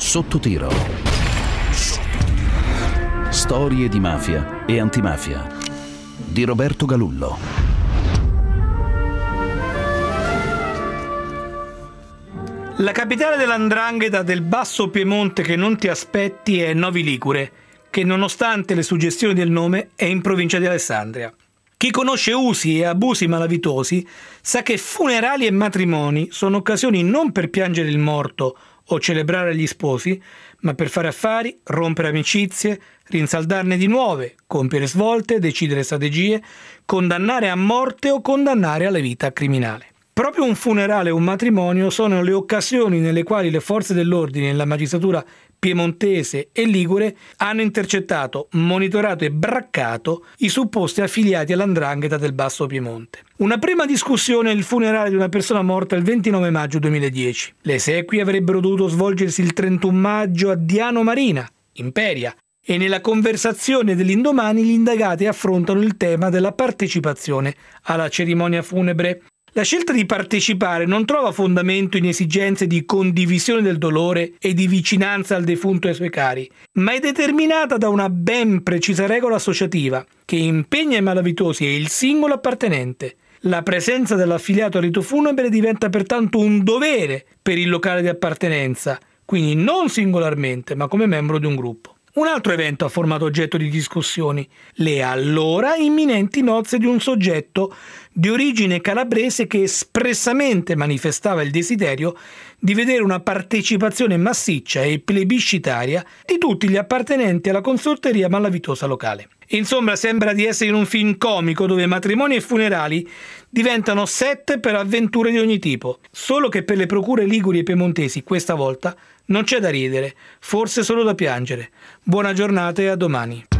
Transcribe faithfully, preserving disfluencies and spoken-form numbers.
Sotto tiro. Storie di mafia e antimafia di Roberto Galullo. La capitale dell'andrangheta del Basso Piemonte che non ti aspetti è Novi Ligure, che nonostante le suggestioni del nome è in provincia di Alessandria. Chi conosce usi e abusi malavitosi sa che funerali e matrimoni sono occasioni non per piangere il morto o celebrare gli sposi, ma per fare affari, rompere amicizie, rinsaldarne di nuove, compiere svolte, decidere strategie, condannare a morte o condannare alla vita criminale. Proprio un funerale o un matrimonio sono le occasioni nelle quali le forze dell'ordine e la magistratura piemontese e ligure hanno intercettato, monitorato e braccato i supposti affiliati all'andrangheta del Basso Piemonte. Una prima discussione è il funerale di una persona morta il ventinove maggio duemiladieci. Le esequie avrebbero dovuto svolgersi il trentuno maggio a Diano Marina, Imperia, e nella conversazione dell'indomani gli indagati affrontano il tema della partecipazione alla cerimonia funebre. La scelta di partecipare non trova fondamento in esigenze di condivisione del dolore e di vicinanza al defunto e ai suoi cari, ma è determinata da una ben precisa regola associativa che impegna i malavitosi e il singolo appartenente. La presenza dell'affiliato al rito funebre diventa pertanto un dovere per il locale di appartenenza, quindi non singolarmente, ma come membro di un gruppo. Un altro evento ha formato oggetto di discussioni: le allora imminenti nozze di un soggetto di origine calabrese che espressamente manifestava il desiderio di vedere una partecipazione massiccia e plebiscitaria di tutti gli appartenenti alla consorteria malavitosa locale. Insomma, sembra di essere in un film comico dove matrimoni e funerali diventano set per avventure di ogni tipo. Solo che per le procure liguri e piemontesi questa volta non c'è da ridere, forse solo da piangere. Buona giornata e a domani.